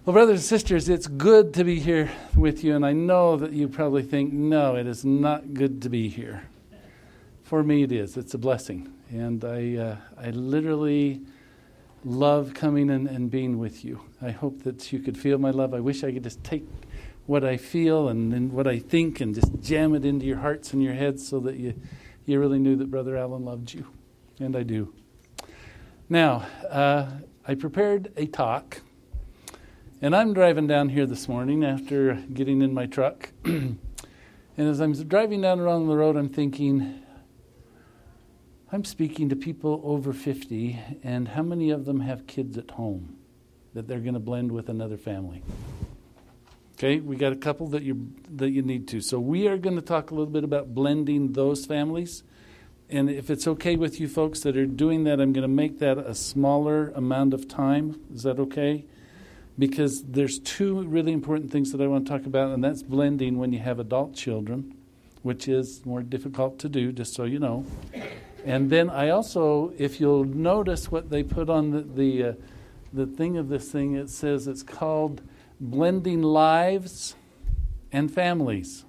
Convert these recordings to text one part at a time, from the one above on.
Well, brothers and sisters, it's good to be here with you, and I know that you probably think, no, it is not good to be here. For me, it is. It's a blessing, and I literally love coming and being with you. I hope that you could feel my love. I wish I could just take what I feel and what I think and just jam it into your hearts and your heads so that you really knew that Brother Alan loved you, and I do. Now, I prepared a talk. And I'm driving down here this morning after getting in my truck. And as I'm driving down along the road, I'm thinking, I'm speaking to people over 50, and how many of them have kids at home that they're going to blend with another family? Okay, we got a couple that you need to. So we are going to talk a little bit about blending those families. And if it's okay with you folks that are doing that, I'm going to make that a smaller amount of time. Is that okay? Because there's two really important things that I want to talk about, and that's blending when you have adult children, which is more difficult to do, just so you know. And then I also, if you'll notice what they put on the thing of this thing, it says it's called Blending Lives and Families.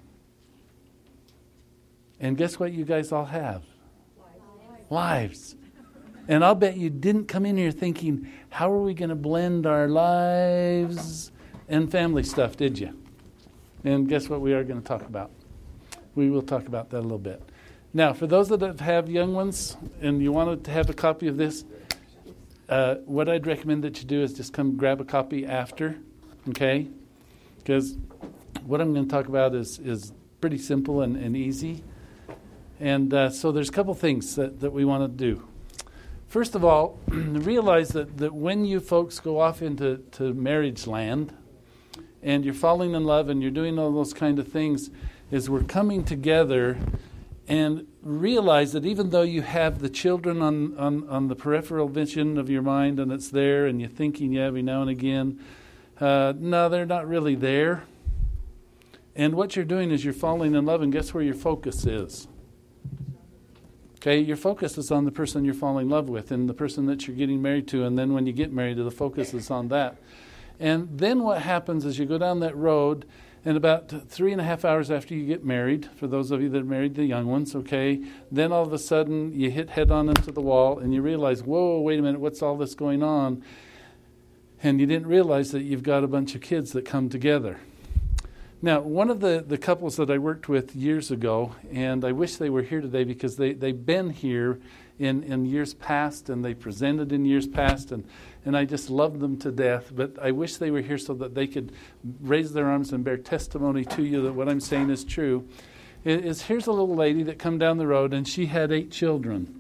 And guess what you guys all have? Lives. And I'll bet you didn't come in here thinking, how are we going to blend our lives and family stuff, did you? And guess what we are going to talk about? We will talk about that a little bit. Now, for those that have young ones and you wanted to have a copy of this, what I'd recommend that you do is just come grab a copy after, okay? Because what I'm going to talk about is pretty simple and easy. And so there's a couple things that we want to do. First of all, realize that when you folks go off into marriage land and you're falling in love and you're doing all those kind of things, is we're coming together and realize that even though you have the children on the peripheral vision of your mind and it's there and you're thinking every now and again, no, they're not really there. And what you're doing is you're falling in love, and guess where your focus is? Okay, your focus is on the person you're falling in love with and the person that you're getting married to, and then when you get married, the focus is on that. And then what happens is you go down that road, and about 3.5 hours after you get married, for those of you that are married, the young ones, okay, then all of a sudden you hit head on into the wall and you realize, whoa, wait a minute, what's all this going on? And you didn't realize that you've got a bunch of kids that come together. Now, one of the couples that I worked with years ago, and I wish they were here today because they've been here in years past and they presented in years past, and I just love them to death, but I wish they were here so that they could raise their arms and bear testimony to you that what I'm saying is true. Here's a little lady that come down the road and she had 8 children.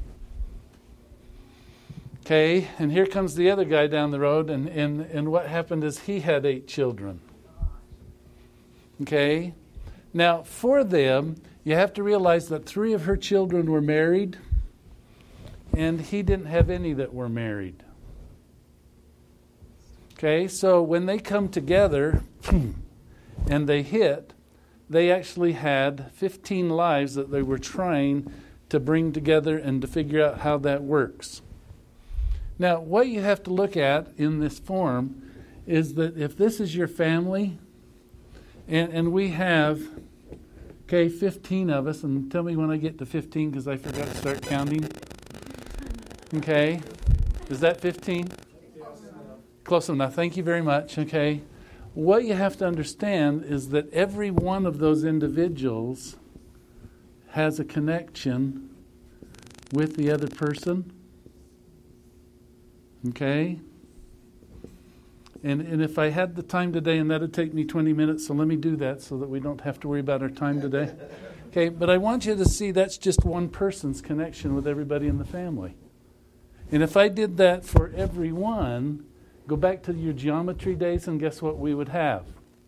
Okay, and here comes the other guy down the road, and what happened is he had 8 children. Okay, now for them, you have to realize that 3 of her children were married, and he didn't have any that were married. Okay, so when they come together and they hit, they actually had 15 lives that they were trying to bring together and to figure out how that works. Now, what you have to look at in this form is that if this is your family, and we have, 15 of us, and tell me when I get to 15 because I forgot to start counting. Okay, is that 15? Close enough. Thank you very much. Okay, what you have to understand is that every one of those individuals has a connection with the other person. Okay? And if I had the time today, and that would take me 20 minutes, so let me do that so that we don't have to worry about our time today. Okay, but I want you to see that's just one person's connection with everybody in the family. And if I did that for everyone, go back to your geometry days and guess what we would have?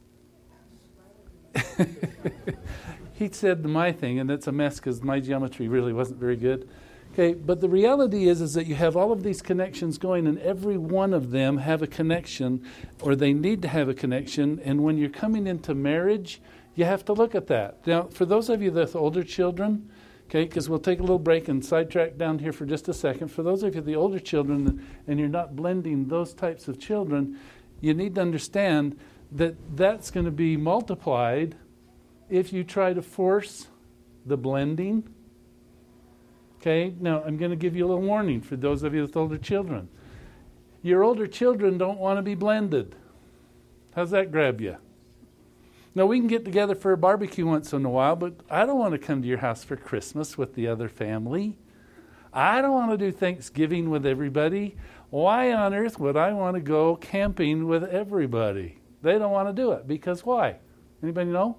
He said my thing, and it's a mess because my geometry really wasn't very good. Okay, but the reality is that you have all of these connections going, and every one of them have a connection, or they need to have a connection. And when you're coming into marriage, you have to look at that. Now, for those of you that have older children, okay, because we'll take a little break and sidetrack down here for just a second. For those of you the older children, and you're not blending those types of children, you need to understand that that's going to be multiplied if you try to force the blending. Okay, now I'm going to give you a little warning for those of you with older children. Your older children don't want to be blended. How's that grab you? Now, we can get together for a barbecue once in a while, but I don't want to come to your house for Christmas with the other family. I don't want to do Thanksgiving with everybody. Why on earth would I want to go camping with everybody? They don't want to do it. Because why? Anybody know?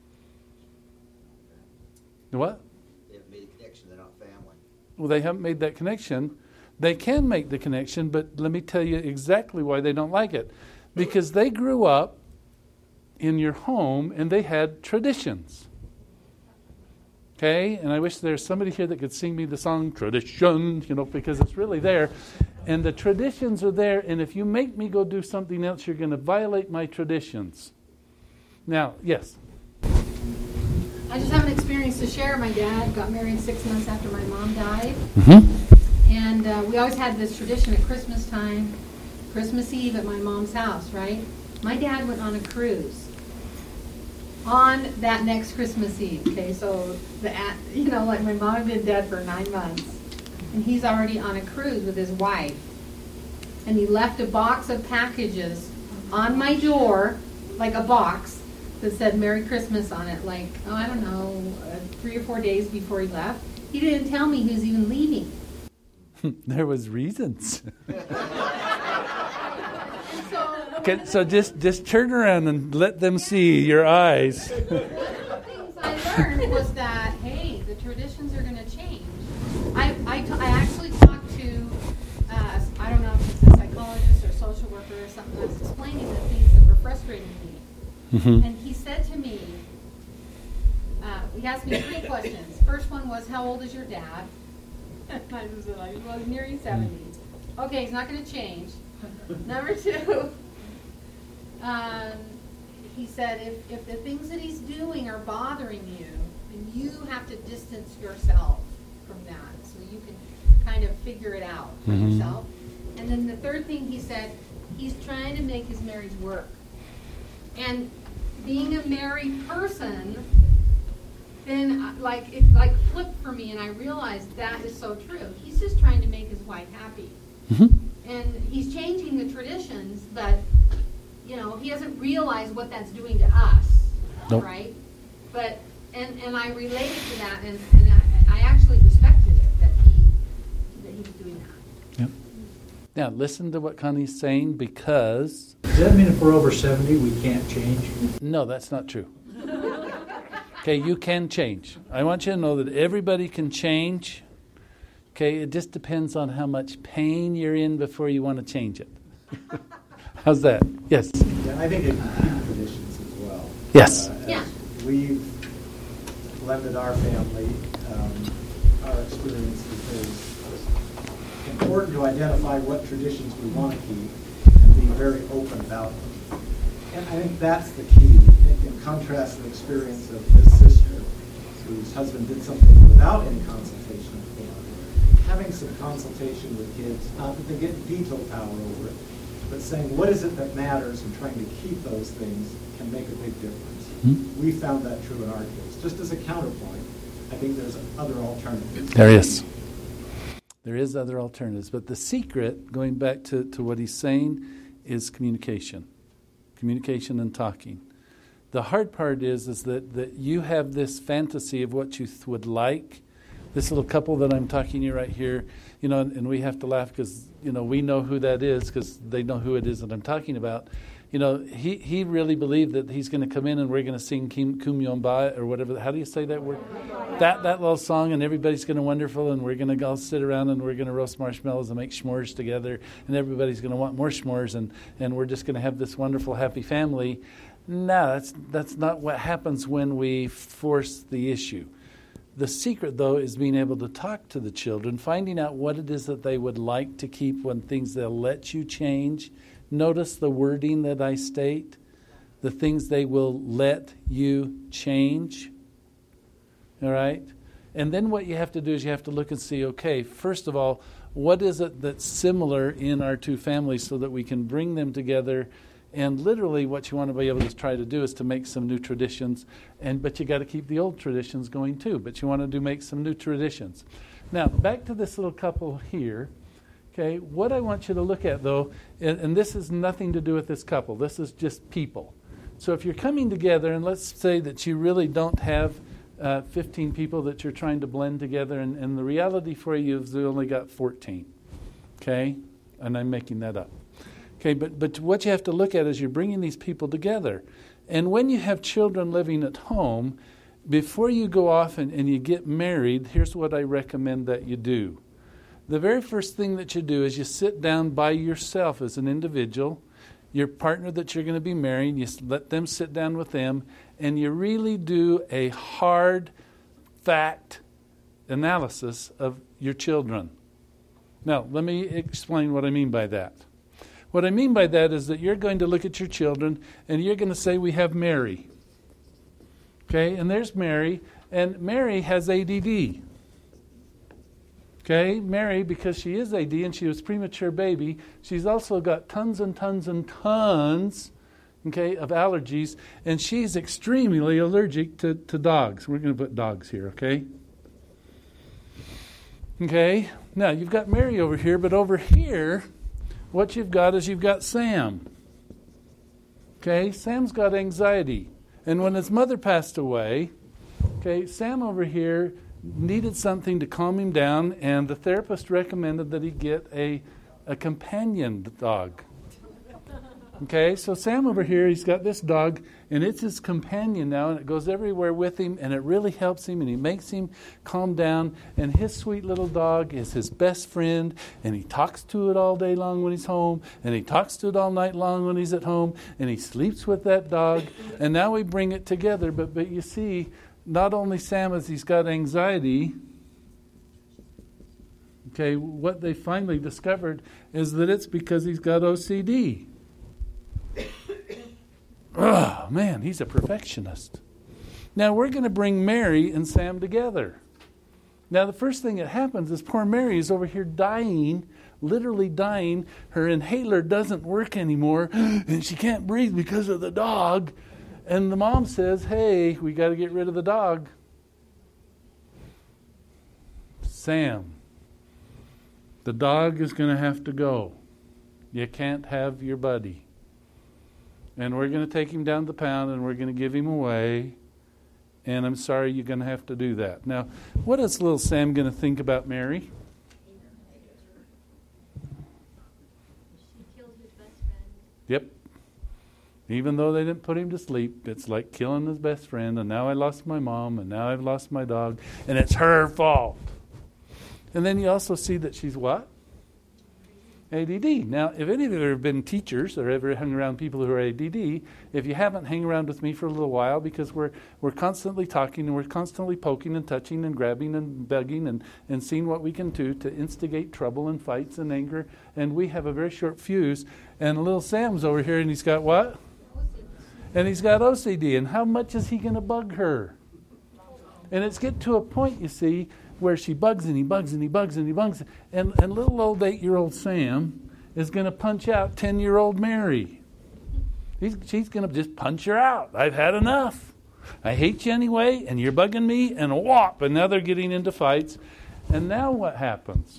What? They haven't made a connection. They're not family. Well, they haven't made that connection. They can make the connection, but let me tell you exactly why they don't like it. Because they grew up in your home and they had traditions. Okay? And I wish there's somebody here that could sing me the song Tradition, because it's really there. And the traditions are there, and if you make me go do something else, you're going to violate my traditions. Now, yes? I just have an experience to share. My dad got married 6 months after my mom died. Mm-hmm. And we always had this tradition at Christmas time, Christmas Eve at my mom's house, right? My dad went on a cruise on that next Christmas Eve. Okay, so like my mom had been dead for 9 months, and he's already on a cruise with his wife, and he left a box of packages on my door, like a box that said Merry Christmas on it, like, I don't know, 3 or 4 days before he left. He didn't tell me he was even leaving. There was reasons. Okay, so just turn around and let them see your eyes. One of the things I learned was that, hey, the traditions are going to change. I actually talked to, I don't know if it's a psychologist or social worker or something, that was explaining the things that were frustrating me. Mm-hmm. And he said to me, he asked me 3 questions. First one was, how old is your dad? I said, well, he's nearing 70. Okay, he's not going to change. Number 2, he said, if the things that he's doing are bothering you, then you have to distance yourself from that so you can kind of figure it out for yourself. And then the 3rd thing he said, he's trying to make his marriage work. And being a married person, then it flipped for me, and I realized that is so true. He's just trying to make his wife happy. Mm-hmm. And he's changing the traditions, but he doesn't realize what that's doing to us, nope. Right? But and I related to that, and I actually respected it that he was doing that. Yep. Now listen to what Connie's saying, because does that mean if we're over 70 we can't change? No, that's not true. Okay, you can change. I want you to know that everybody can change. Okay, it just depends on how much pain you're in before you want to change it. How's that? Yes. Yeah, I think it can keep traditions as well. Yes. Yeah. We've blended our family, our experiences. It's important to identify what traditions we want to keep and be very open about them. And I think that's the key. In contrast to the experience of his sister, whose husband did something without any consultation with family. Having some consultation with kids, not that they get veto power over it, but saying what is it that matters and trying to keep those things can make a big difference. Mm-hmm. We found that true in our case. Just as a counterpoint, I think there's other alternatives. There is. There is other alternatives. But the secret, going back to what he's saying, is communication. Communication and talking. The hard part is that you have this fantasy of what you would like. This little couple that I'm talking to you right here, and we have to laugh because, we know who that is because they know who it is that I'm talking about. He really believed that he's going to come in and we're going to sing Kum Yomba or whatever. How do you say that word? That little song, and everybody's going to wonderful, and we're going to all sit around and we're going to roast marshmallows and make s'mores together, and everybody's going to want more s'mores, and we're just going to have this wonderful, happy family. No, that's not what happens when we force the issue. The secret, though, is being able to talk to the children, finding out what it is that they would like to keep, when things they'll let you change. Notice the wording that I state, the things they will let you change. All right? And then what you have to do is you have to look and see, okay, first of all, what is it that's similar in our two families so that we can bring them together. And literally what you want to be able to try to do is to make some new traditions, but you got to keep the old traditions going too. But you want to make some new traditions. Now, back to this little couple here. Okay, what I want you to look at, though, and this has nothing to do with this couple. This is just people. So if you're coming together, and let's say that you really don't have 15 people that you're trying to blend together, and the reality for you is you only got 14. Okay, and I'm making that up. Okay, but what you have to look at is you're bringing these people together. And when you have children living at home, before you go off and you get married, here's what I recommend that you do. The very first thing that you do is you sit down by yourself as an individual, your partner that you're going to be marrying, you let them sit down with them, and you really do a hard fact analysis of your children. Now, let me explain what I mean by that. What I mean by that is that you're going to look at your children and you're going to say, we have Mary. Okay, and there's Mary, and Mary has ADD. Okay, Mary, because she is AD and she was a premature baby, she's also got tons and tons and tons, okay, of allergies, and she's extremely allergic to dogs. We're going to put dogs here, okay? Okay, now you've got Mary over here, but over here, what you've got is you've got Sam. Okay, Sam's got anxiety. And when his mother passed away, okay, Sam over here needed something to calm him down, and the therapist recommended that he get a companion dog. Okay, so Sam over here, he's got this dog, and it's his companion now, and it goes everywhere with him, and it really helps him, and he makes him calm down, and his sweet little dog is his best friend, and he talks to it all day long when he's home, and he talks to it all night long when he's at home, and he sleeps with that dog, and now we bring it together, but you see, not only Sam as he's got anxiety, okay, what they finally discovered is that it's because he's got OCD. Oh, man, he's a perfectionist. Now, we're going to bring Mary and Sam together. Now, the first thing that happens is poor Mary is over here dying, literally dying. Her inhaler doesn't work anymore, and she can't breathe because of the dog. And the mom says, hey, we got to get rid of the dog. Sam, the dog is going to have to go. You can't have your buddy. And we're going to take him down to the pound and we're going to give him away. And I'm sorry, you're going to have to do that. Now, what is little Sam going to think about Mary? She killed his best friend. Yep. Even though they didn't put him to sleep, it's like killing his best friend. And now I lost my mom, and now I've lost my dog. And it's her fault. And then you also see that she's what? ADD. Now, if any of you have been teachers or ever hung around people who are ADD, if you haven't, hang around with me for a little while, because we're constantly talking and we're constantly poking and touching and grabbing and begging and seeing what we can do to instigate trouble and fights and anger. And we have a very short fuse. And little Sam's over here, and he's got what? And he's got OCD. And how much is he going to bug her? And it's get to a point, you see, where she bugs and he bugs and he bugs and he bugs. And little old 8-year-old Sam is going to punch out 10-year-old Mary. She's going to just punch her out. I've had enough. I hate you anyway, and you're bugging me, and whop. And now they're getting into fights. And now what happens?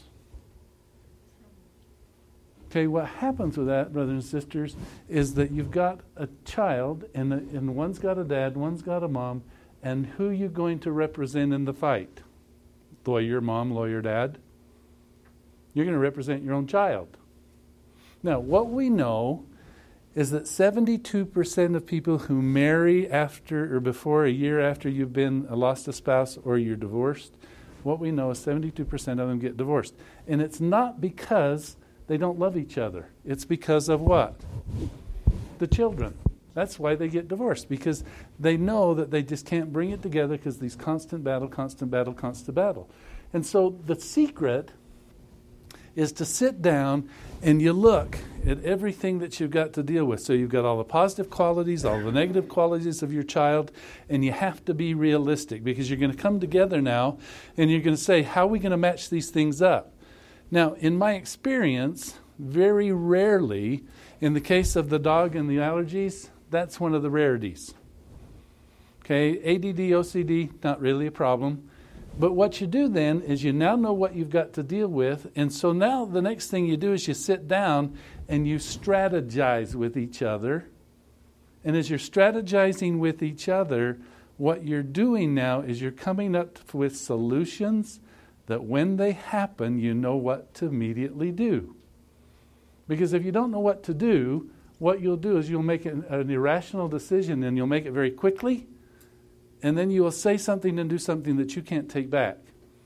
Okay, what happens with that, brothers and sisters, is that you've got a child, and one's got a dad, one's got a mom, and who are you going to represent in the fight? Lawyer mom, lawyer dad. You're going to represent your own child. Now, what we know is that 72% of people who marry after or before a year after you've been lost a spouse or you're divorced, what we know is 72% of them get divorced. And it's not because they don't love each other. It's because of what? The children. That's why they get divorced, because they know that they just can't bring it together because these constant battle. And so the secret is to sit down and you look at everything that you've got to deal with. So you've got all the positive qualities, all the negative qualities of your child, and you have to be realistic because you're going to come together now and you're going to say, how are we going to match these things up? Now, in my experience, very rarely, in the case of the dog and the allergies, that's one of the rarities. Okay, ADD, OCD, not really a problem. But what you do then is you now know what you've got to deal with, and so now the next thing you do is you sit down and you strategize with each other. And as you're strategizing with each other, what you're doing now is you're coming up with solutions that when they happen, you know what to immediately do. Because if you don't know what to do, what you'll do is you'll make an irrational decision, and you'll make it very quickly, and then you will say something and do something that you can't take back.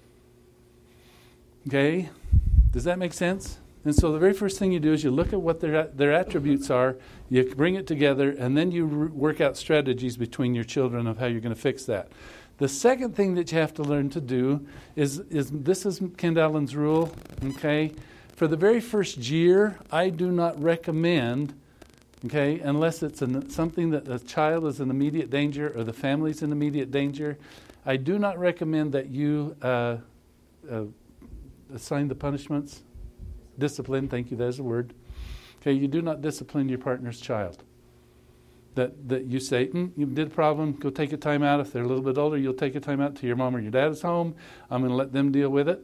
Okay? Does that make sense? And so the very first thing you do is you look at what their attributes are, you bring it together, and then you work out strategies between your children of how you're going to fix that. The second thing that you have to learn to do is this is Ken Allen's rule, okay? For the very first year, I do not recommend, okay, unless it's something that a child is in immediate danger or the family's in immediate danger, I do not recommend that you assign the punishments. Discipline, thank you, there's the word. Okay, you do not discipline your partner's child. That you say, you did a problem, go take a time out. If they're a little bit older, you'll take a time out till your mom or your dad is home. I'm going to let them deal with it.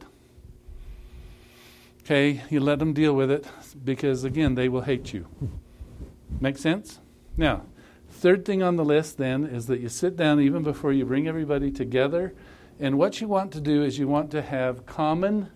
Okay, you let them deal with it because, again, they will hate you. Make sense? Now, third thing on the list then is that you sit down even before you bring everybody together. And what you want to do is you want to have common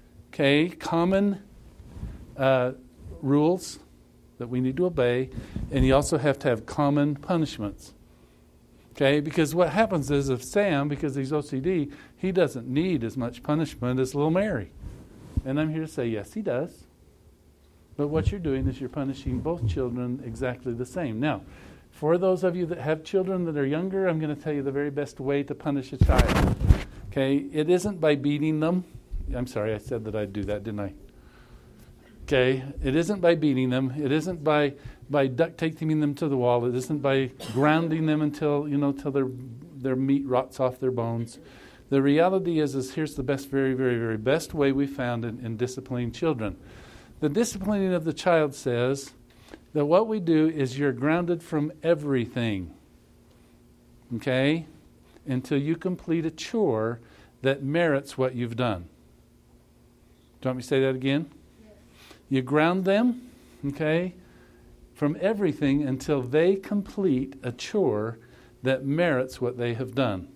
rules that we need to obey, and you also have to have common punishments. Okay, because what happens is if Sam, because he's OCD, he doesn't need as much punishment as little Mary. And I'm here to say, yes, he does. But what you're doing is you're punishing both children exactly the same. Now, for those of you that have children that are younger, I'm going to tell you the very best way to punish a child. Okay, it isn't by beating them. I'm sorry, I said that I'd do that, didn't I? Okay, it isn't by beating them. It isn't by duct taping them to the wall. It isn't by grounding them until their meat rots off their bones. The reality is here's the best, very, very, very best way we found in disciplining children. The disciplining of the child says that what we do is you're grounded from everything, okay, until you complete a chore that merits what you've done. Do you want me to say that again? You ground them, okay, from everything until they complete a chore that merits what they have done.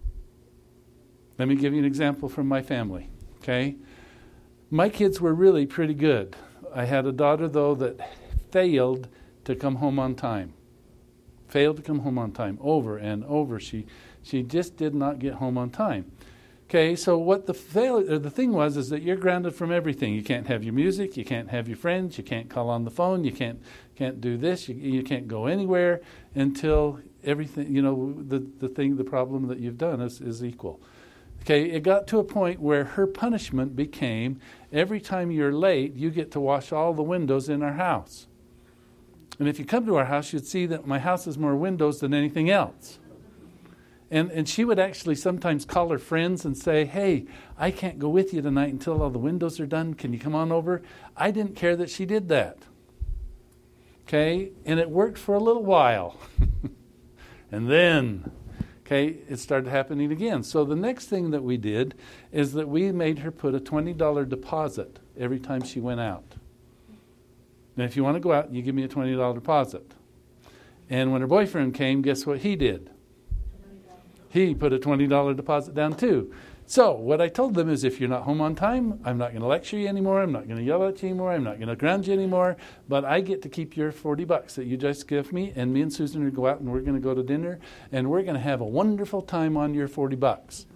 Let me give you an example from my family, okay? My kids were really pretty good. I had a daughter, though, that failed to come home on time. Failed to come home on time over and over. She just did not get home on time. Okay, so what the thing was is that you're grounded from everything. You can't have your music, you can't have your friends, you can't call on the phone, you can't do this, you can't go anywhere until everything, the problem that you've done is equal. Okay, it got to a point where her punishment became every time you're late, you get to wash all the windows in our house. And if you come to our house, you'd see that my house has more windows than anything else. And she would actually sometimes call her friends and say, hey, I can't go with you tonight until all the windows are done. Can you come on over? I didn't care that she did that. Okay? And it worked for a little while. And then, okay, it started happening again. So the next thing that we did is that we made her put a $20 deposit every time she went out. Now, if you want to go out, you give me a $20 deposit. And when her boyfriend came, guess what he did? He put a $20 deposit down too. So what I told them is if you're not home on time, I'm not going to lecture you anymore. I'm not going to yell at you anymore. I'm not going to ground you anymore. But I get to keep your $40 that you just give me. And me and Susan are going to go out and we're going to go to dinner. And we're going to have a wonderful time on your $40.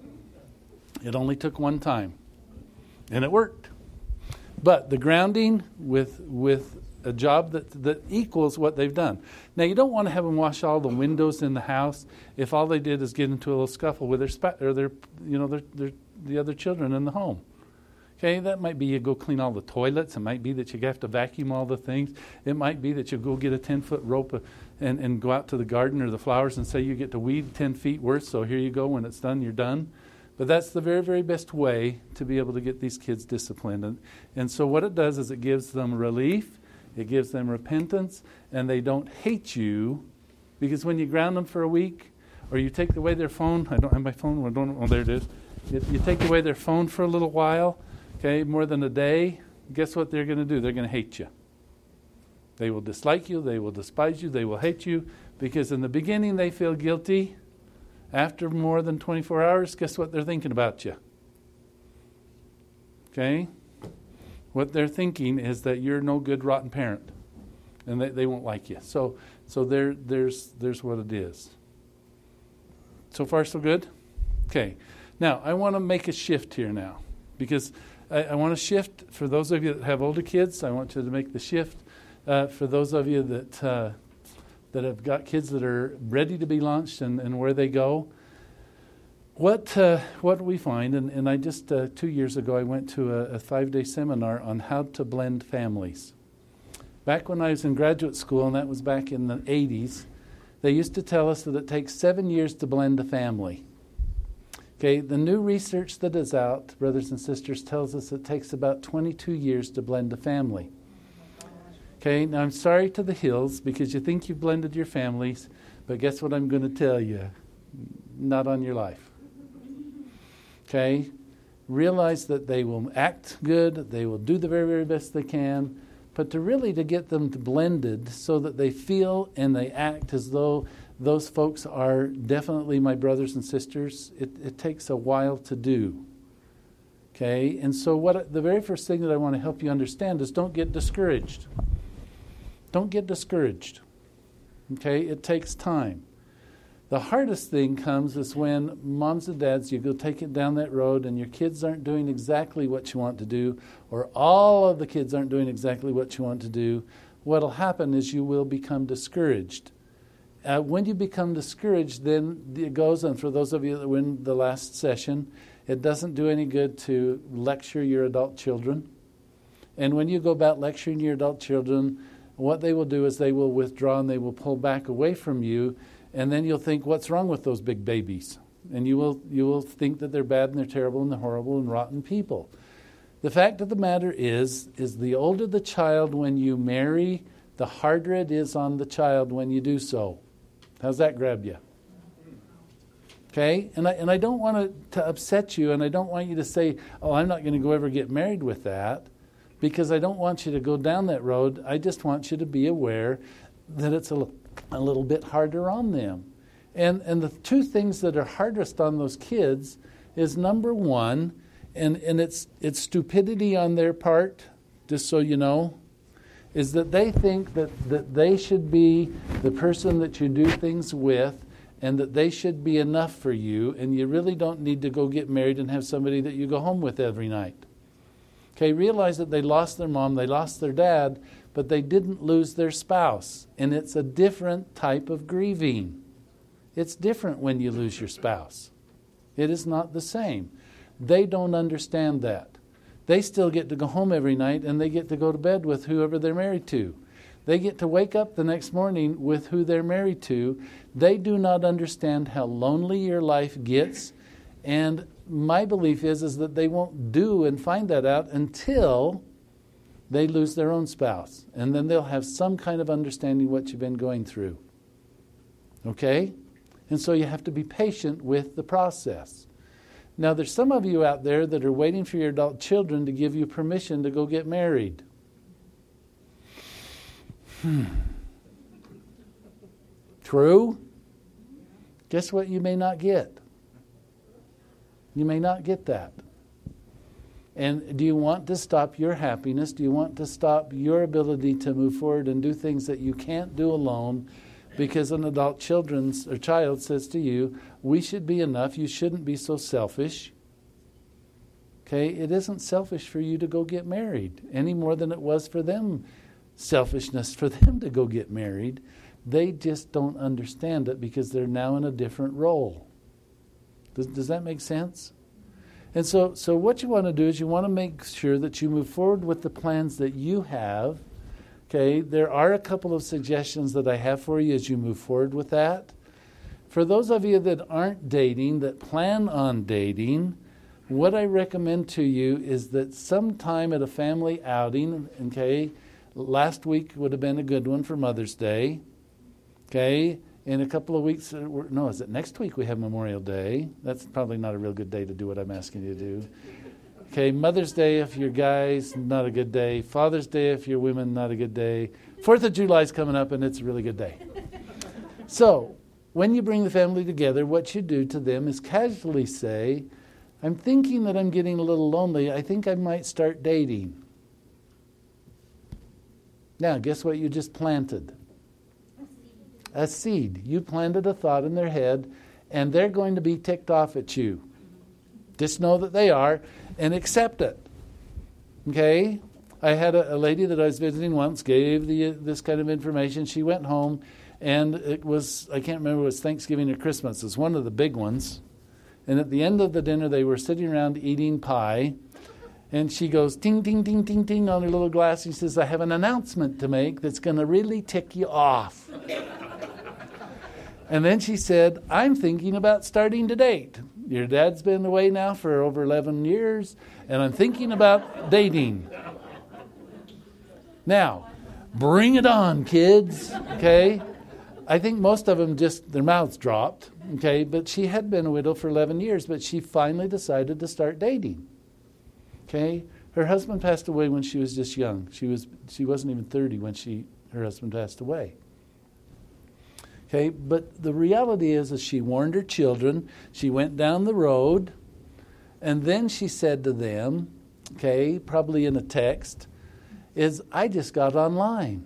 It only took one time. And it worked. But the grounding with a job that equals what they've done. Now, you don't want to have them wash all the windows in the house if all they did is get into a little scuffle with the other children in the home. Okay, that might be you go clean all the toilets. It might be that you have to vacuum all the things. It might be that you go get a 10-foot rope and go out to the garden or the flowers and say you get to weed 10 feet worth, so here you go. When it's done, you're done. But that's the very, very best way to be able to get these kids disciplined. And so what it does is it gives them relief, it gives them repentance, and they don't hate you. Because when you ground them for a week, or you take away their phone, I don't have my phone, there it is. You take away their phone for a little while, okay, more than a day, guess what they're going to do? They're going to hate you. They will dislike you, they will despise you, they will hate you, because in the beginning they feel guilty. After more than 24 hours, guess what they're thinking about you? Okay? What they're thinking is that you're no good, rotten parent, and they won't like you. So there's what it is. So far, so good? Okay. Now, I want to make a shift here now, because I want to shift for those of you that have older kids. I want you to make the shift for those of you that have got kids that are ready to be launched and where they go. What we find, and I just 2 years ago I went to a 5-day seminar on how to blend families. Back when I was in graduate school, and that was back in the 80s, they used to tell us that it takes 7 years to blend a family. Okay, the new research that is out, brothers and sisters, tells us it takes about 22 years to blend a family. Okay, now I'm sorry to the Hills because you think you've blended your families, but guess what I'm going to tell you? Not on your life. Okay, realize that they will act good, they will do the very, very best they can, but to get them blended so that they feel and they act as though those folks are definitely my brothers and sisters, it takes a while to do. Okay, and so the very first thing that I want to help you understand is don't get discouraged. Don't get discouraged. Okay, it takes time. The hardest thing comes is when moms and dads, you go take it down that road and your kids aren't doing exactly what you want to do, or all of the kids aren't doing exactly what you want to do. What'll happen is you will become discouraged. When you become discouraged, then it goes, and for those of you that were in the last session, it doesn't do any good to lecture your adult children. And when you go about lecturing your adult children, what they will do is they will withdraw and they will pull back away from you, and then you'll think, what's wrong with those big babies? And you will think that they're bad and they're terrible and they're horrible and rotten people. The fact of the matter is the older the child when you marry, the harder it is on the child when you do so. How's that grab you? Okay? And I don't want to upset you, and I don't want you to say, oh, I'm not going to go ever get married with that, because I don't want you to go down that road. I just want you to be aware that it's a little bit harder on them. And the two things that are hardest on those kids is, number one, and it's stupidity on their part, just so you know, is that they think that they should be the person that you do things with, and that they should be enough for you, and you really don't need to go get married and have somebody that you go home with every night. Okay, realize that they lost their mom, they lost their dad, but they didn't lose their spouse. And it's a different type of grieving. It's different when you lose your spouse. It is not the same. They don't understand that. They still get to go home every night, and they get to go to bed with whoever they're married to. They get to wake up the next morning with who they're married to. They do not understand how lonely your life gets. And my belief is that they won't do and find that out until they lose their own spouse. And then they'll have some kind of understanding what you've been going through. Okay? And so you have to be patient with the process. Now, there's some of you out there that are waiting for your adult children to give you permission to go get married. True? Guess what you may not get? You may not get that. And do you want to stop your happiness? Do you want to stop your ability to move forward and do things that you can't do alone because an adult child says to you, we should be enough, you shouldn't be so selfish. Okay, it isn't selfish for you to go get married any more than it was for them, selfishness for them to go get married. They just don't understand it because they're now in a different role. Does that make sense? And so what you want to do is you want to make sure that you move forward with the plans that you have. Okay, there are a couple of suggestions that I have for you as you move forward with that. For those of you that aren't dating, that plan on dating, what I recommend to you is that sometime at a family outing, okay, last week would have been a good one for Mother's Day, okay, in a couple of weeks, is it next week we have Memorial Day? That's probably not a real good day to do what I'm asking you to do. Okay, Mother's Day if you're guys, not a good day. Father's Day if you're women, not a good day. 4th of July is coming up and it's a really good day. So, when you bring the family together, what you do to them is casually say, I'm thinking that I'm getting a little lonely. I think I might start dating. Now, guess what you just planted? A seed. You planted a thought in their head, and they're going to be ticked off at you. Just know that they are, and accept it. Okay? I had a lady that I was visiting once, gave this kind of information. She went home, and it was, I can't remember, it was Thanksgiving or Christmas. It was one of the big ones. And at the end of the dinner, they were sitting around eating pie. And she goes, ting, ting, ting, ting, ting, on her little glass. She says, I have an announcement to make that's going to really tick you off. And then she said, I'm thinking about starting to date. Your dad's been away now for over 11 years, and I'm thinking about dating. Now, bring it on, kids, okay? I think most of them just, their mouths dropped, okay? But she had been a widow for 11 years, but she finally decided to start dating, okay? Her husband passed away when she was just young. She wasn't even 30 when her husband passed away. Okay, but the reality is she warned her children. She went down the road, and then she said to them, okay, probably in a text, I just got online.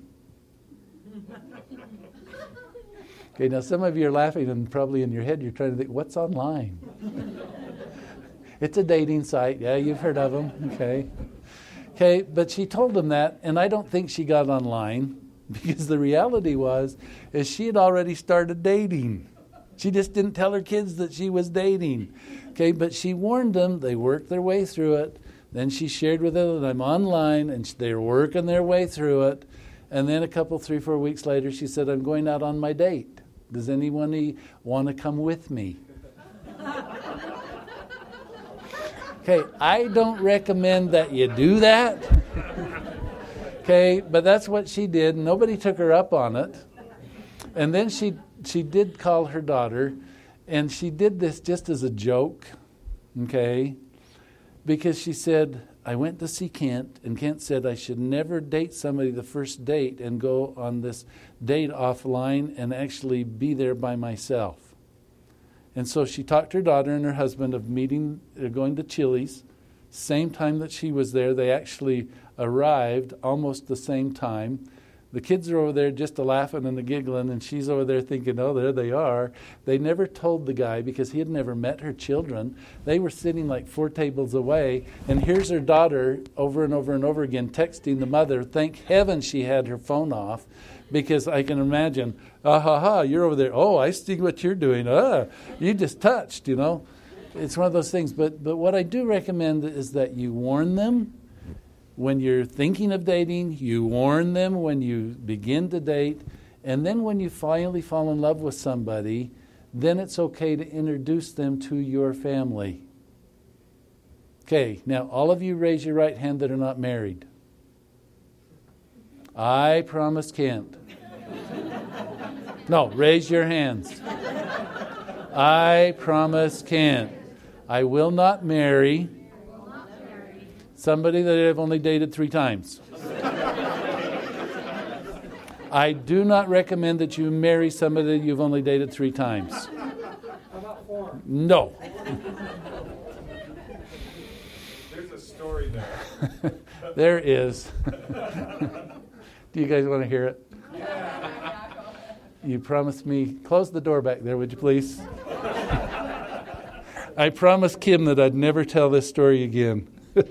Okay, now some of you are laughing, and probably in your head you're trying to think, what's online? It's a dating site. Yeah, you've heard of them. Okay, but she told them that, and I don't think she got online. Because the reality is she had already started dating. She just didn't tell her kids that she was dating. Okay, but she warned them. They worked their way through it. Then she shared with them that I'm online, and they're working their way through it. And then 3-4 weeks later, she said, I'm going out on my date. Does anyone want to come with me? Okay, I don't recommend that you do that. Okay, but that's what she did. Nobody took her up on it. And then she did call her daughter, and she did this just as a joke, okay? Because she said, I went to see Kent, and Kent said I should never date somebody the first date and go on this date offline and actually be there by myself. And so she talked her daughter and her husband of going to Chili's. Same time that she was there, they actually arrived almost the same time. The kids are over there just laughing and giggling, and she's over there thinking, oh, there they are. They never told the guy because he had never met her children. They were sitting like 4 tables away, and here's her daughter over and over and over again texting the mother. Thank heaven she had her phone off, because I can imagine, you're over there. Oh, I see what you're doing. You just touched, It's one of those things. But what I do recommend is that you warn them when you're thinking of dating, you warn them when you begin to date, and then when you finally fall in love with somebody, then it's okay to introduce them to your family. Okay, now all of you raise your right hand that are not married. I promise Kent. No, raise your hands. I promise Kent. I will not marry somebody that I've only dated 3 times. I do not recommend that you marry somebody that you've only dated 3 times. How about 4? No. There's a story there. There is. Do you guys want to hear it? You promised me. Close the door back there, would you please? I promised Kim that I'd never tell this story again.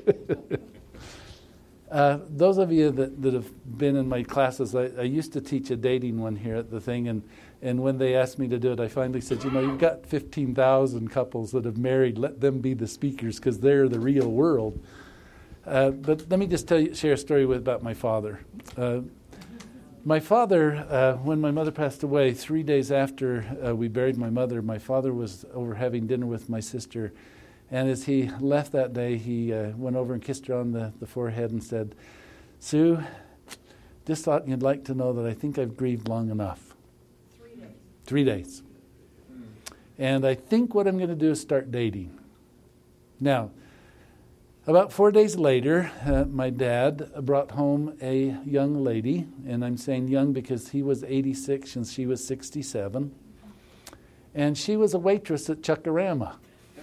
Those of you that have been in my classes, I used to teach a dating one here at the thing, and when they asked me to do it, I finally said, you've got 15,000 couples that have married. Let them be the speakers because they're the real world. But let me just share a story about my father. My father, when my mother passed away, 3 days after we buried my mother, my father was over having dinner with my sister. And as he left that day, he went over and kissed her on the forehead and said, "Sue, just thought you'd like to know that I think I've grieved long enough." 3 days. 3 days. And I think what I'm going to do is start dating. Now, about 4 days later, my dad brought home a young lady, and I'm saying young because he was 86 and she was 67. And she was a waitress at Chuckarama.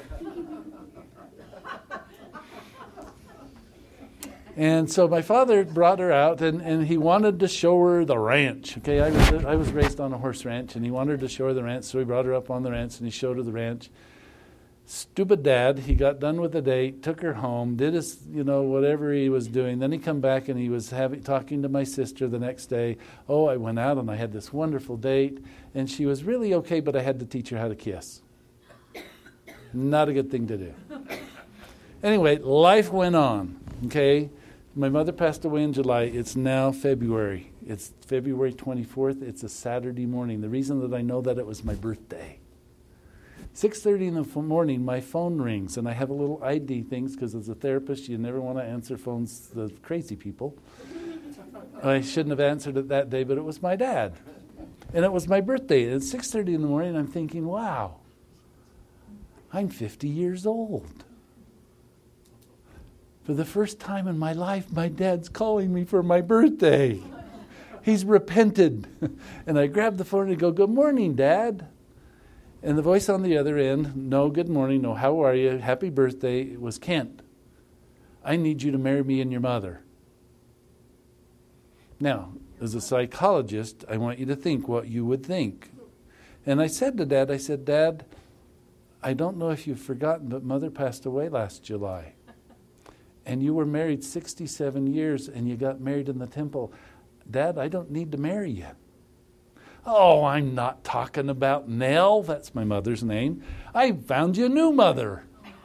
And so my father brought her out, and he wanted to show her the ranch. Okay, I was raised on a horse ranch, and he wanted to show her the ranch, so he brought her up on the ranch, and he showed her the ranch. Stupid dad, he got done with the date, took her home, did his, whatever he was doing. Then he come back, and he was talking to my sister the next day. "Oh, I went out, and I had this wonderful date, and she was really okay, but I had to teach her how to kiss." Not a good thing to do. Anyway, life went on, okay? My mother passed away in July. It's now February. It's February 24th. It's a Saturday morning. The reason that I know that, it was my birthday. 6:30 in the morning, my phone rings, and I have a little ID things because as a therapist, you never want to answer phones to crazy people. I shouldn't have answered it that day, but it was my dad. And it was my birthday. And at 6:30 in the morning, I'm thinking, wow, I'm 50 years old. For the first time in my life, my dad's calling me for my birthday. He's repented. And I grabbed the phone and go, "Good morning, Dad." And the voice on the other end, "No, good morning, no, how are you, happy birthday," it was Kent. "I need you to marry me and your mother." Now, as a psychologist, I want you to think what you would think. And I said to Dad, "Dad, I don't know if you've forgotten, but Mother passed away last July. And you were married 67 years, and you got married in the temple. Dad, I don't need to marry you." "Oh, I'm not talking about Nell." That's my mother's name. "I found you a new mother."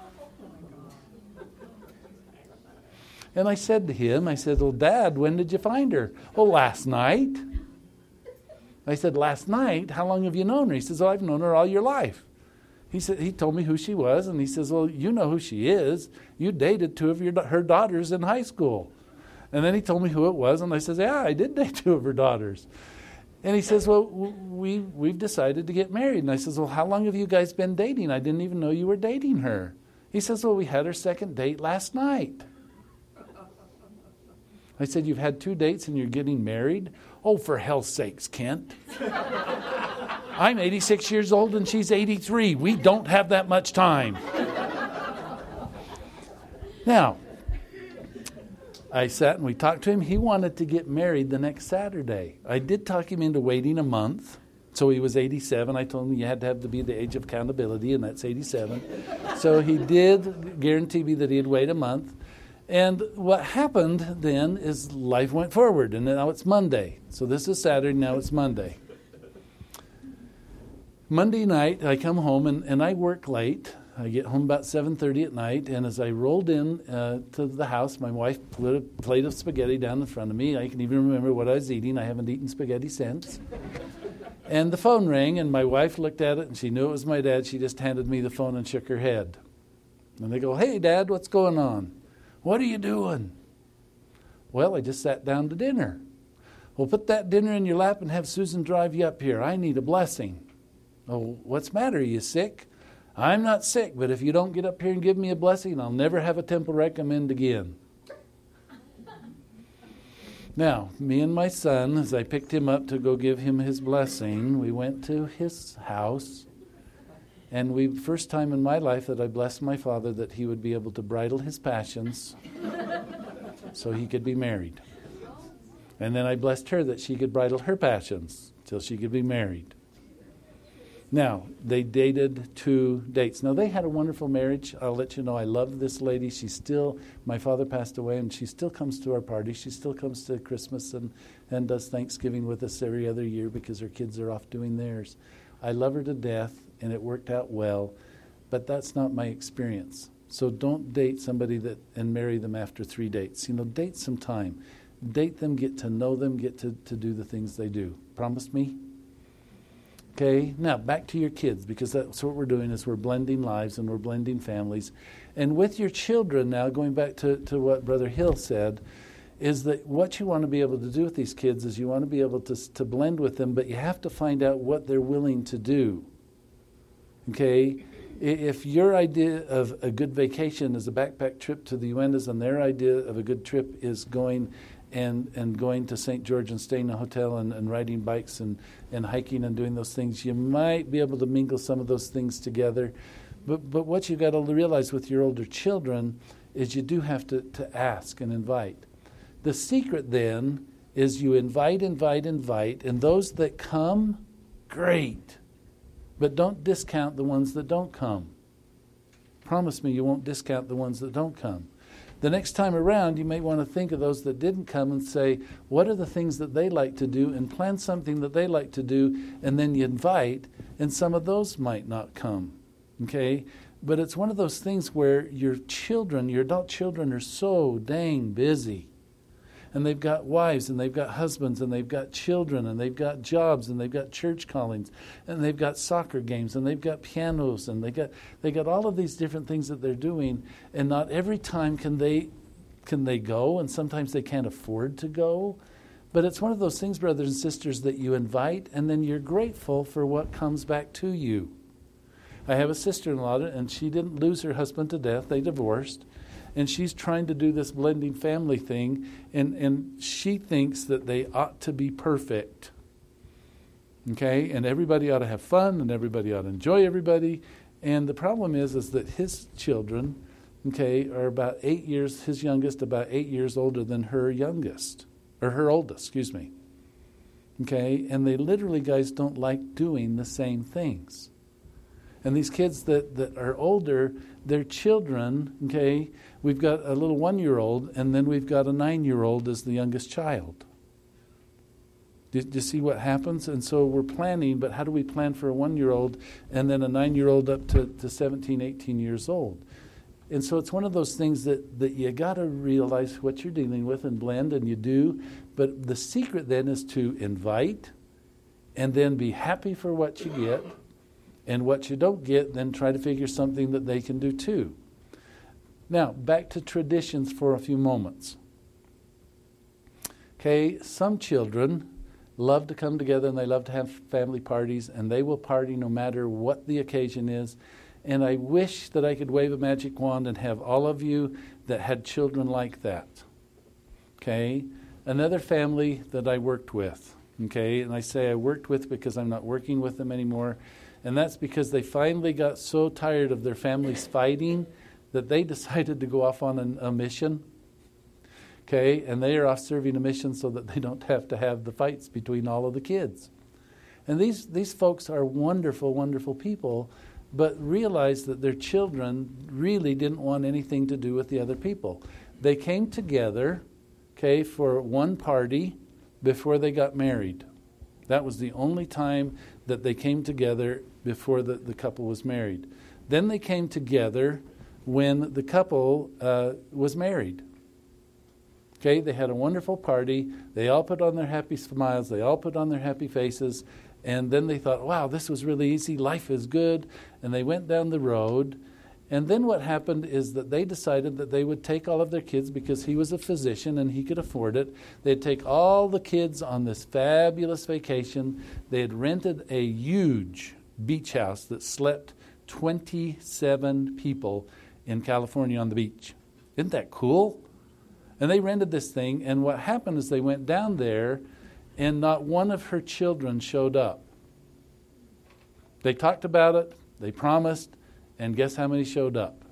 And I said to him, "Well, Dad, when did you find her?" "Oh, last night." I said, "Last night? How long have you known her?" He says, "Oh, I've known her all your life." He told me who she was, and he says, "Well, you know who she is. You dated two of her daughters in high school." And then he told me who it was, and I says, "Yeah, I did date two of her daughters." And he says, "Well, we've decided to get married." And I says, "Well, how long have you guys been dating? I didn't even know you were dating her." He says, "Well, we had our second date last night." I said, "You've had 2 dates and you're getting married?" "Oh, for hell's sakes, Kent. I'm 86 years old and she's 83. We don't have that much time." Now, I sat and we talked to him. He wanted to get married the next Saturday. I did talk him into waiting a month. So he was 87. I told him you had to have to be the age of accountability, and that's 87. So he did guarantee me that he'd wait a month. And what happened then is life went forward, and now it's Monday. So this is Saturday, now it's Monday. Monday night, I come home, and I work late. I get home about 7:30 at night, and as I rolled in to the house, my wife put a plate of spaghetti down in front of me. I can even remember what I was eating. I haven't eaten spaghetti since. And the phone rang, and my wife looked at it, and she knew it was my dad. She just handed me the phone and shook her head. And they go, "Hey, Dad, what's going on?" "What are you doing?" "Well, I just sat down to dinner." "Well, put that dinner in your lap and have Susan drive you up here. I need a blessing." "Oh, what's the matter? Are you sick?" "I'm not sick, but if you don't get up here and give me a blessing, I'll never have a temple recommend again." Now, me and my son, as I picked him up to go give him his blessing, we went to his house. And first time in my life that I blessed my father that he would be able to bridle his passions so he could be married. And then I blessed her that she could bridle her passions till she could be married. Now, they dated 2 dates. Now, they had a wonderful marriage. I'll let you know, I love this lady. My father passed away, and she still comes to our party. She still comes to Christmas and does Thanksgiving with us every other year because her kids are off doing theirs. I love her to death, and it worked out well, but that's not my experience. So don't date somebody and marry them after 3 dates. Date some time. Date them, get to know them, get to do the things they do. Promise me? Okay, now back to your kids, because that's what we're doing is we're blending lives and we're blending families. And with your children now, going back to what Brother Hill said, is that what you want to be able to do with these kids is you want to be able to blend with them, but you have to find out what they're willing to do. Okay? If your idea of a good vacation is a backpack trip to the Uintas and their idea of a good trip is going and going to St. George and staying in a hotel and riding bikes and hiking and doing those things, you might be able to mingle some of those things together. But what you've got to realize with your older children is you do have to ask and invite. The secret then is you invite, and those that come, great. But don't discount the ones that don't come. Promise me you won't discount the ones that don't come. The next time around, you may want to think of those that didn't come and say, what are the things that they like to do, and plan something that they like to do, and then you invite, and some of those might not come. Okay? But it's one of those things where your children, your adult children, are so dang busy. And they've got wives, and they've got husbands, and they've got children, and they've got jobs, and they've got church callings, and they've got soccer games, and they've got pianos, and they got all of these different things that they're doing. And not every time can they go, and sometimes they can't afford to go. But it's one of those things, brothers and sisters, that you invite, and then you're grateful for what comes back to you. I have a sister-in-law, and she didn't lose her husband to death. They divorced. And she's trying to do this blending family thing, and she thinks that they ought to be perfect. Okay? And everybody ought to have fun, and everybody ought to enjoy everybody. And the problem is that his children, okay, are about 8 years, his youngest about 8 years older than her youngest, or her oldest, excuse me. Okay? And they literally, guys, don't like doing the same things. And these kids that are older, their children, okay, we've got a little 1-year-old, and then we've got a 9-year-old as the youngest child. Do you see what happens? And so we're planning, but how do we plan for a 1-year-old and then a 9-year-old up to 17, 18 years old? And so it's one of those things that you got to realize what you're dealing with and blend, and you do. But the secret then is to invite and then be happy for what you get. And what you don't get, then try to figure something that they can do too. Now, back to traditions for a few moments. Okay, some children love to come together and they love to have family parties, and they will party no matter what the occasion is. And I wish that I could wave a magic wand and have all of you that had children like that. Okay, another family that I worked with. Okay, and I say I worked with because I'm not working with them anymore. And that's because they finally got so tired of their families fighting that they decided to go off on a mission. Okay, and they are off serving a mission so that they don't have to have the fights between all of the kids. And these folks are wonderful, wonderful people, but realized that their children really didn't want anything to do with the other people. They came together, okay, for one party before they got married. That was the only time that they came together before the couple was married. Then they came together when the couple was married. Okay, they had a wonderful party. They all put on their happy smiles. They all put on their happy faces. And then they thought, wow, this was really easy. Life is good. And they went down the road. And then what happened is that they decided that they would take all of their kids, because he was a physician and he could afford it. They'd take all the kids on this fabulous vacation. They had rented a huge beach house that slept 27 people in California on the beach. Isn't that cool? And they rented this thing, and what happened is they went down there, and not one of her children showed up. They talked about it, they promised, and guess how many showed up?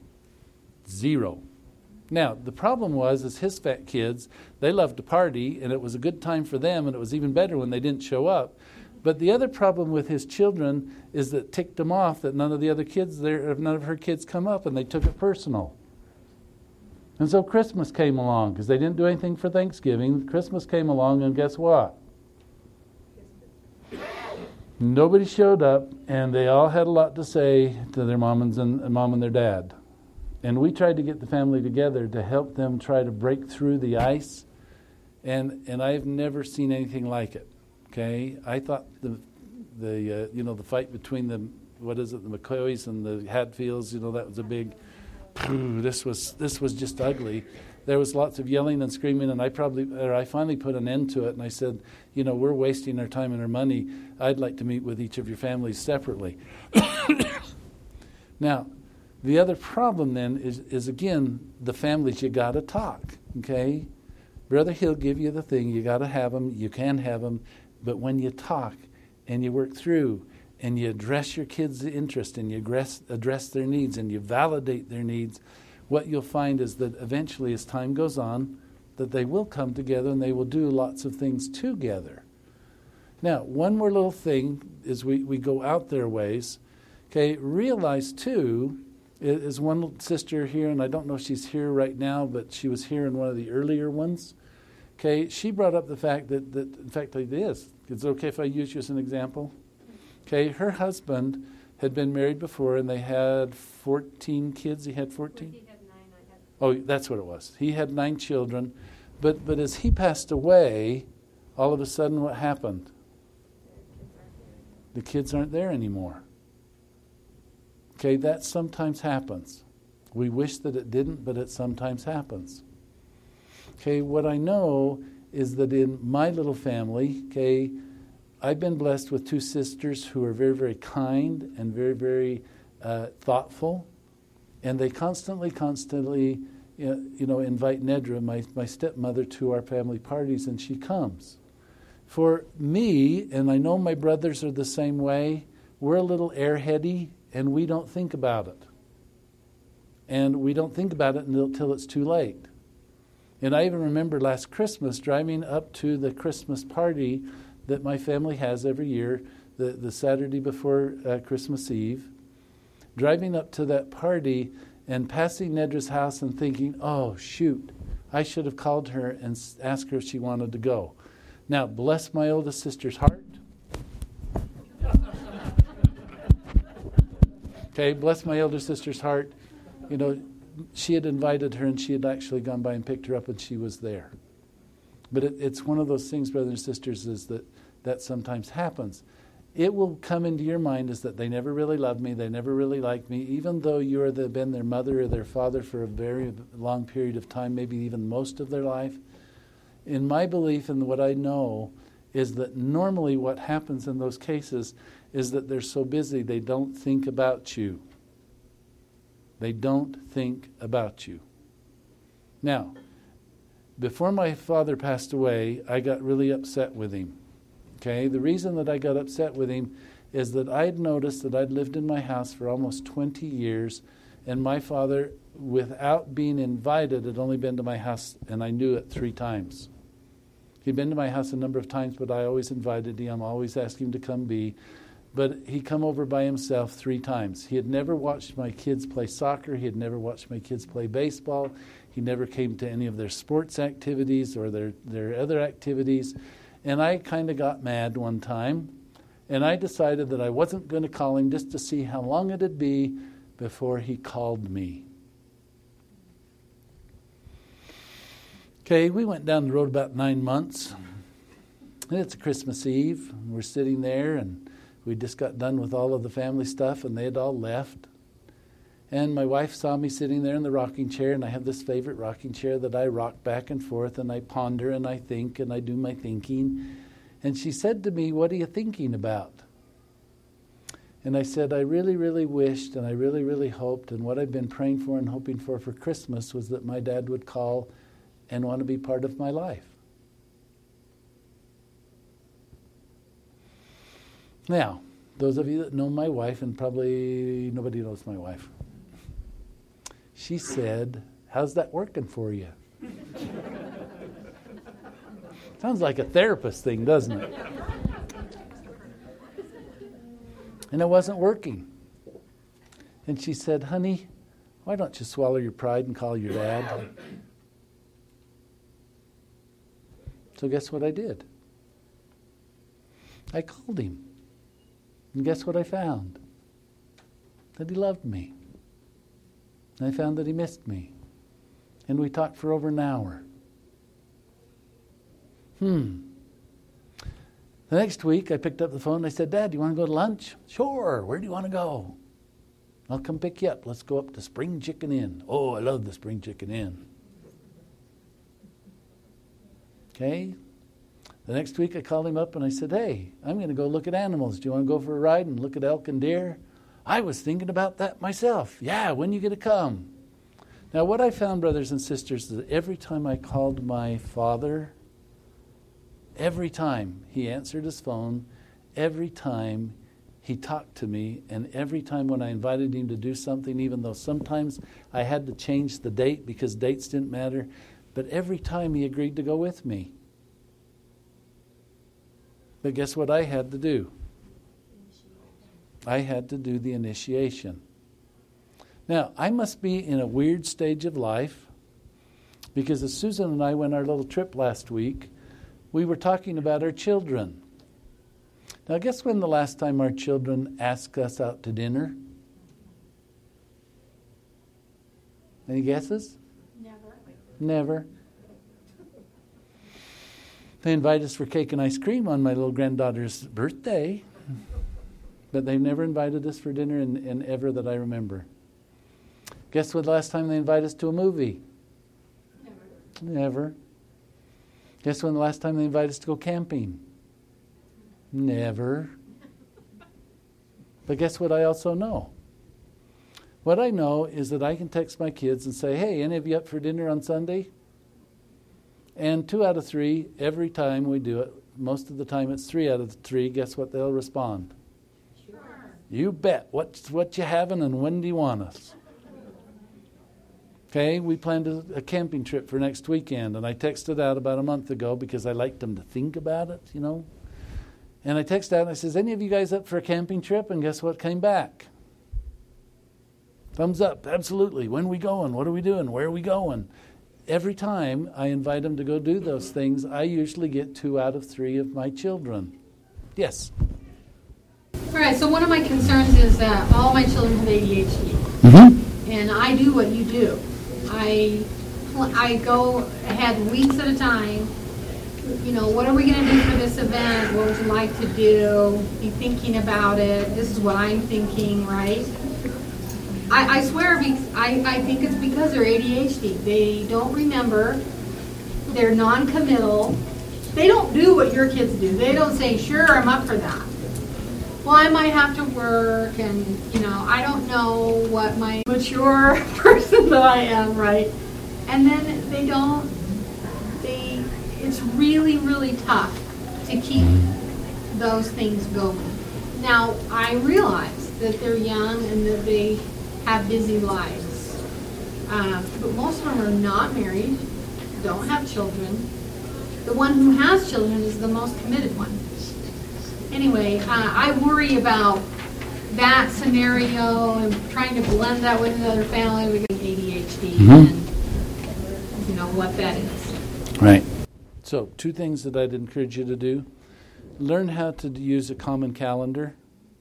0. Now, the problem was his fat kids, they loved to party, and it was a good time for them, and it was even better when they didn't show up. But the other problem with his children is that ticked him off that none of her kids come up, and they took it personal. And so Christmas came along, because they didn't do anything for Thanksgiving. Christmas came along, and guess what? Nobody showed up, and they all had a lot to say to their mom and their dad. And we tried to get the family together to help them try to break through the ice And I've never seen anything like it. Okay, I thought the fight between the McCoys and the Hatfields, that was a big. This was just ugly. There was lots of yelling and screaming, and I finally put an end to it. And I said, we're wasting our time and our money. I'd like to meet with each of your families separately. Now, the other problem then is again the families. You got to talk. Okay, Brother Hill give you the thing. You got to have them. You can have them, but when you talk and you work through and you address your kids' interest and you address their needs and you validate their needs, what you'll find is that eventually as time goes on, that they will come together and they will do lots of things together. Now, one more little thing is we go out their ways. Okay, realize too, is one sister here, and I don't know if she's here right now, but she was here in one of the earlier ones. Okay, she brought up the fact that in fact it is. It's okay if I use you as an example? Okay, her husband had been married before, and they had 14 kids. He had 14? He had 9. I had. Oh, that's what it was. He had 9 children. But as he passed away, all of a sudden what happened? The kids aren't there anymore. Okay, that sometimes happens. We wish that it didn't, but it sometimes happens. Okay, what I know is that in my little family, okay, I've been blessed with 2 sisters who are very, very kind and very, very thoughtful. And they constantly, invite Nedra, my stepmother, to our family parties, and she comes. For me, and I know my brothers are the same way, we're a little airheady, and we don't think about it. And we don't think about it until it's too late. And I even remember last Christmas driving up to the Christmas party that my family has every year, the Saturday before Christmas Eve, driving up to that party and passing Nedra's house and thinking, oh, shoot, I should have called her and asked her if she wanted to go. Now, bless my oldest sister's heart. Okay, bless my elder sister's heart. She had invited her, and she had actually gone by and picked her up, and she was there. But it's one of those things, brothers and sisters, is that sometimes happens. It will come into your mind is that they never really loved me, they never really liked me, even though you're been their mother or their father for a very long period of time, maybe even most of their life. In my belief and what I know is that normally what happens in those cases is that they're so busy they don't think about you. They don't think about you. Now, before my father passed away, I got really upset with him. Okay, the reason that I got upset with him is that I'd noticed that I'd lived in my house for almost 20 years, and my father, without being invited, had only been to my house, and I knew it 3 times. He'd been to my house a number of times, but I always invited him, always asked him to come be. But he'd come over by himself 3 times. He had never watched my kids play soccer. He had never watched my kids play baseball. He never came to any of their sports activities or their other activities. And I kind of got mad one time, and I decided that I wasn't going to call him just to see how long it'd be before he called me. Okay, we went down the road about 9 months, and it's Christmas Eve. We're sitting there, and we just got done with all of the family stuff, and they had all left. And my wife saw me sitting there in the rocking chair, and I have this favorite rocking chair that I rock back and forth, and I ponder, and I think, and I do my thinking. And she said to me, "What are you thinking about?" And I said, "I really, really wished, and I really, really hoped, and what I've been praying for and hoping for Christmas was that my dad would call and want to be part of my life." Now, those of you that know my wife, and probably nobody knows my wife, she said, "How's that working for you?" Sounds like a therapist thing, doesn't it? And it wasn't working. And she said, "Honey, why don't you swallow your pride and call your dad?" So guess what I did? I called him. And guess what I found? That he loved me. And I found that he missed me. And we talked for over an hour. The next week, I picked up the phone and I said, Dad, do you want to go to lunch? Sure. Where do you want to go? I'll come pick you up. Let's go up to Spring Chicken Inn. Oh, I love the Spring Chicken Inn. Okay. The next week, I called him up and I said, hey, I'm going to go look at animals. Do you want to go for a ride and look at elk and deer? I was thinking about that myself. Yeah, when you going to come? Now, what I found, brothers and sisters, is that every time I called my father, every time he answered his phone, every time he talked to me, and every time when I invited him to do something, even though sometimes I had to change the date because dates didn't matter, but every time he agreed to go with me. But guess what I had to do? I had to do the initiation. Now, I must be in a weird stage of life because as Susan and I went our little trip last week, we were talking about our children. Now, guess when the last time our children asked us out to dinner? Any guesses? Never. They invite us for cake and ice cream on my little granddaughter's birthday, but they've never invited us for dinner in ever that I remember. Guess what the last time they invited us to a movie? Never. Guess when the last time they invited us to go camping? Never. But guess what I also know? What I know is that I can text my kids and say, hey, any of you up for dinner on Sunday? And 2 out of 3, every time we do it, most of the time it's 3 out of 3, guess what they'll respond? Sure. You bet. What you having and when do you want us? Okay, we planned a camping trip for next weekend, and I texted out about a month ago because I liked them to think about it, you know. And I texted out and I says, any of you guys up for a camping trip? And guess what came back? Thumbs up, absolutely. When are we going? What are we doing? Where are we going? Every time I invite them to go do those things, I usually get 2 out of 3 of my children. Yes? All right, so one of my concerns is that all my children have ADHD. Mm-hmm. And I do what you do. I go ahead weeks at a time. You know, what are we going to do for this event? What would you like to do? Be thinking about it. This is what I'm thinking, right? I swear, I think it's because they're ADHD. They don't remember. They're non-committal. They don't do what your kids do. They don't say, sure, I'm up for that. Well, I might have to work, and, you know, I don't know what my mature person that I am, right? And then it's really, really tough to keep those things going. Now, I realize that they're young and that they have busy lives. But most of them are not married, don't have children. The one who has children is the most committed one. Anyway, I worry about that scenario and trying to blend that with another family. We got ADHD and you know what that is. Right. So 2 things that I'd encourage you to do. Learn how to use a common calendar.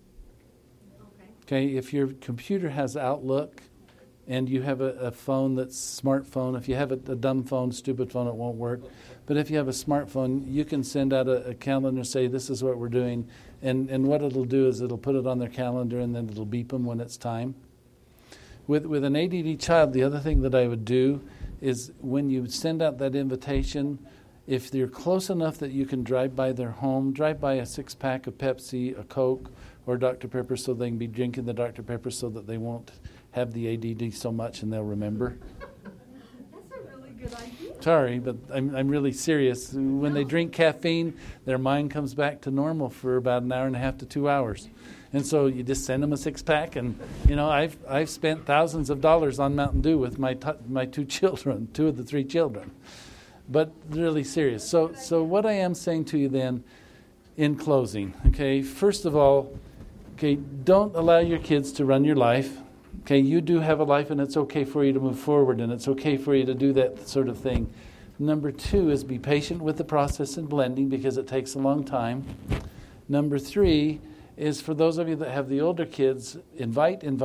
Okay, if your computer has Outlook and you have a phone that's smartphone, if you have a dumb phone, stupid phone, it won't work. But if you have a smartphone, you can send out a calendar and say, this is what we're doing. And what it'll do is it'll put it on their calendar and then it'll beep them when it's time. With an ADD child, the other thing that I would do is when you send out that invitation, if you're close enough that you can drive by their home, drive by a 6-pack of Pepsi, a Coke, or Dr. Pepper so they can be drinking the Dr. Pepper so that they won't have the ADD so much and they'll remember. That's a really good idea. Sorry, but I'm really serious. When they drink caffeine, their mind comes back to normal for about an hour and a half to 2 hours. And so you just send them a 6-pack, and you know I've spent thousands of dollars on Mountain Dew with my 2 children, 2 of the 3 children. But really serious. So what I am saying to you then, in closing, okay, first of all, okay, don't allow your kids to run your life. Okay, you do have a life, and it's okay for you to move forward, and it's okay for you to do that sort of thing. Number 2 is be patient with the process and blending because it takes a long time. Number 3 is for those of you that have the older kids, invite, and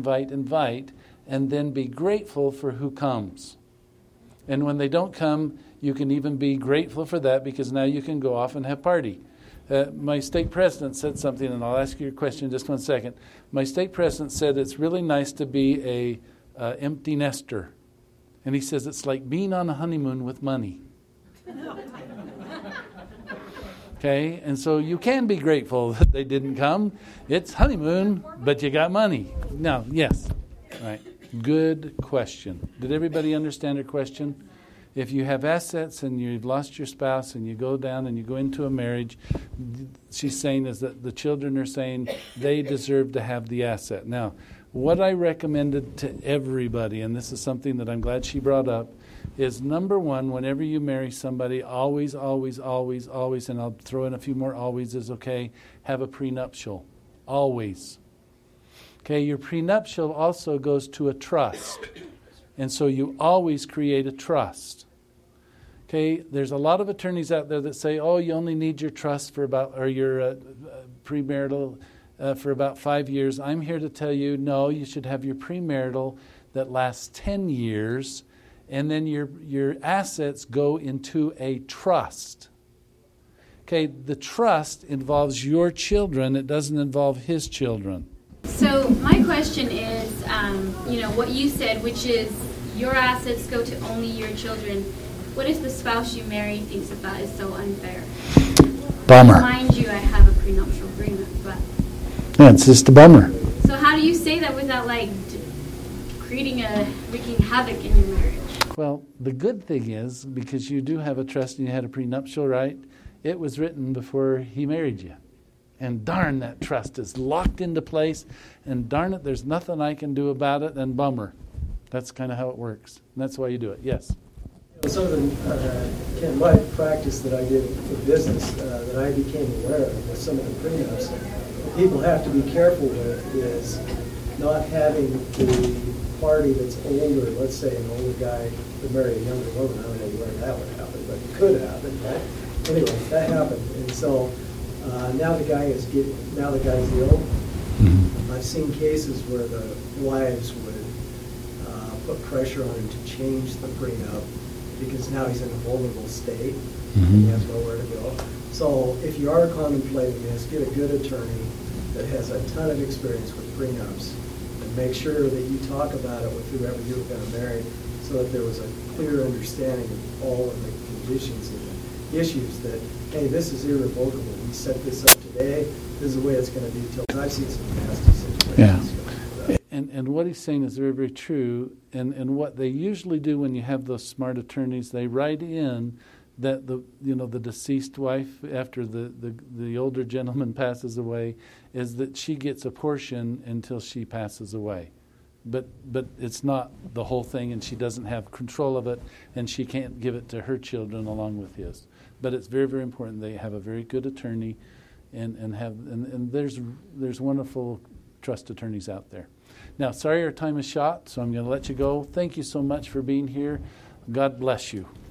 then be grateful for who comes. And when they don't come, You can even be grateful for that because now you can go off and have party. My stake president said something, and I'll ask you your question in just 1 second. My stake president said it's really nice to be a empty nester. And he says it's like being on a honeymoon with money. Okay, and so you can be grateful that they didn't come. It's honeymoon, but you got money. No, yes. All right. Good question. Did everybody understand her question? If you have assets and you've lost your spouse and you go down and you go into a marriage, she's saying is that the children are saying they deserve to have the asset. Now, what I recommended to everybody, and this is something that I'm glad she brought up, is number one, whenever you marry somebody, always, always, always, always, and I'll throw in a few more always is okay, have a prenuptial. Always. Okay, your prenuptial also goes to a trust. And so you always create a trust. Okay, there's a lot of attorneys out there that say, oh, you only need your trust for about, or your premarital for about 5 years. I'm here to tell you, no, you should have your premarital that lasts 10 years, and then your assets go into a trust. Okay, the trust involves your children. It doesn't involve his children. So my question is, what you said, which is your assets go to only your children. What if the spouse you marry thinks that is so unfair? Bummer. Mind you, I have a prenuptial agreement, but... Yeah, it's just a bummer. So how do you say that without, wreaking havoc in your marriage? Well, the good thing is, because you do have a trust and you had a prenuptial right, it was written before he married you. And darn, that trust is locked into place, and darn it, there's nothing I can do about it, and bummer. That's kind of how it works. And that's why you do it. Yes? Some of the, my practice that I did for business that I became aware of with some of the prenups, what people have to be careful with is not having the party that's older, let's say an older guy to marry a younger woman. I don't know where that would happen, but it could happen, right? Anyway, that happened. And so now the guy's ill. Mm-hmm. I've seen cases where the wives would put pressure on him to change the prenup because now he's in a vulnerable state and he has nowhere to go. So if you are contemplating this, get a good attorney that has a ton of experience with prenups and make sure that you talk about it with whoever you're going to marry so that there was a clear understanding of all of the conditions and the issues that, hey, this is irrevocable. We set this up today. This is the way it's going to be till I've seen some nasty situations. Yeah. And what he's saying is very, very true. And what they usually do when you have those smart attorneys, they write in that the deceased wife, after the older gentleman passes away, is that she gets a portion until she passes away. But it's not the whole thing, and she doesn't have control of it, and she can't give it to her children along with his. But it's very, very important they have a very good attorney, and there's wonderful trust attorneys out there. Now, sorry our time is short, so I'm going to let you go. Thank you so much for being here. God bless you.